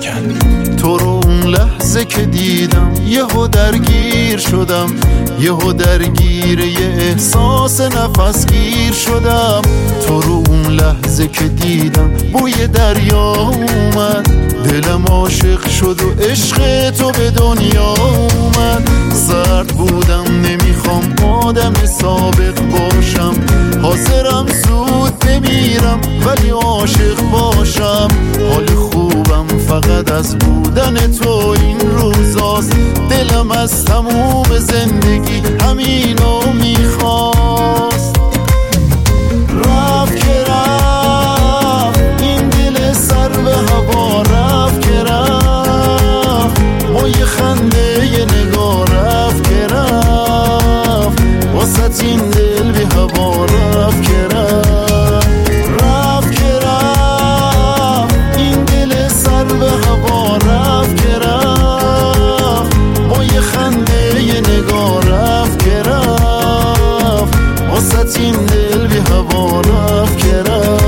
شکن. تو رو اون لحظه که دیدم یهو درگیر شدم، یهو درگیر یه احساس نفسگیر شدم. تو رو اون لحظه که دیدم بوی دریا اومد، دلم عاشق شد و عشق تو به دنیا اومد. سرد بودم نمیخوام آدم سابق باشم، حاضرم زود بمیرم ولی عاشق باشم. حال خوبم فقط از بودن تو این روزاست، دلم از تموم زندگی همینو میخواست. رفت که رفت این دل سر به هوا، رفت که رفت ما یه خنده یه نگاه، رفت که رفت واسه این دل بی هوا، رفت که رفت. رفت که رفت این دل سر به هوا، رفت که رفت ما یه خنده یه نگاه، رفت که رفت واسه این دل بی هوا، رفت که رفت.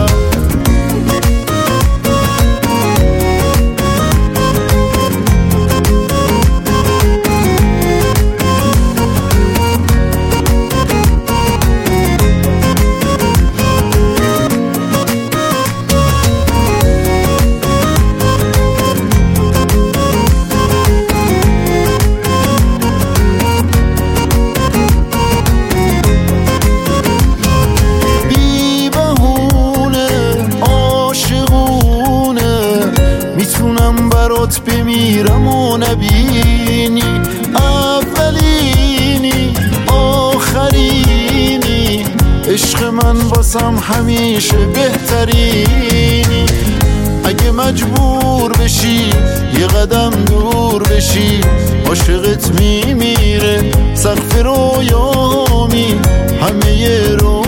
میتونم برات بمیرم و نبینی، اولینی آخرینی، عشق من واسم همیشه بهترینی. اگه مجبور بشی یه قدم دور بشی، عاشقت میمیره سقف رویامی همه